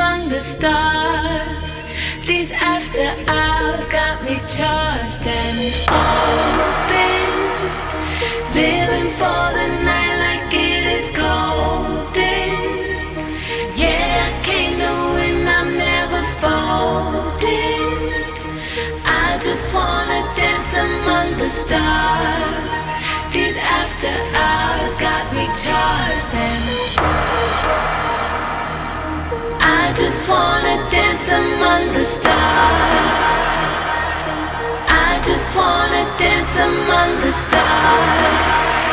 among the stars. These after hours got me charged and open. Living for the night like it is golden. Yeah, I came to win, I'm never folding. I just wanna dance among the stars. These after hours got me charged and I just wanna dance among the stars. I just wanna dance among the stars.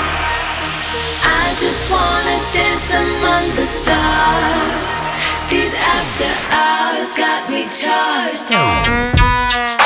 I just wanna dance among the stars. These after hours got me charged.